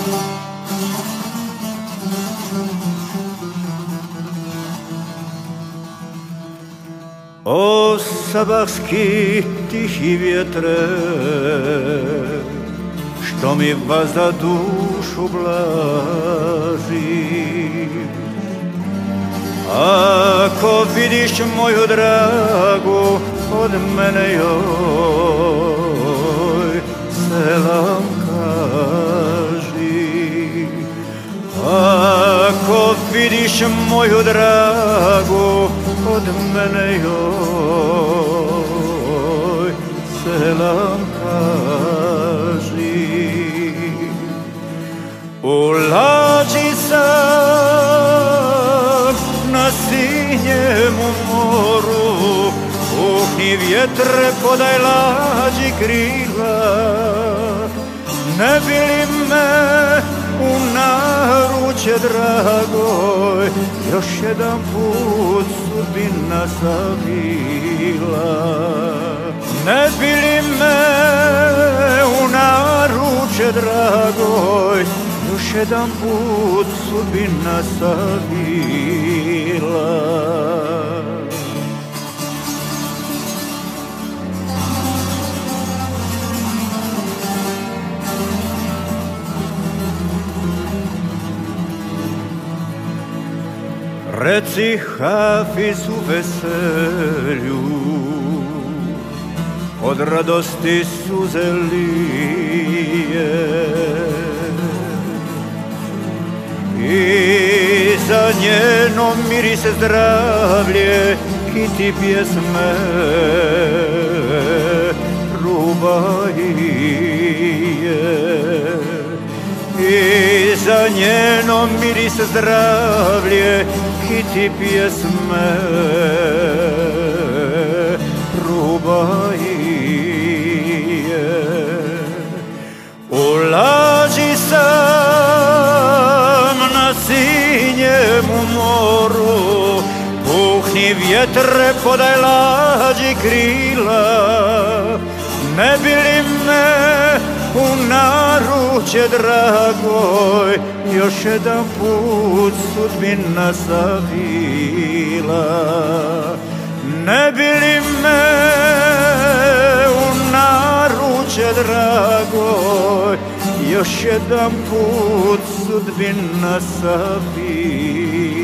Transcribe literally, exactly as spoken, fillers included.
O sabahski tihi vjetre, što mi vazda dušu blaži. Ako vidiš moju dragu, od mene joj selam kaži. Ako vidiš moju dragu, od mene joj selam kaži. U lađi sam na sinjemu moru, puhni vjetre, podaj lađi krila. Ne bi li me u naručje dragoj još jedan put sudbina zavila? Ne bi li me u naručje dragoj još jedan put sudbina zavila? Reci Hafizu veselju, od radosti suze lije, i za njeno mirise zdravlje kiti pjesme rubahije. I za njeno mirise zdravlje kiti pjesme rubahije. U lađi sam na sinjemu moru, puhni vjetre, podaj lađi krila. Ne bi li me u naručje dragoj još jedan put sudbina zavila? Ne bi li me u naručje dragoj još jedan put sudbina zavila?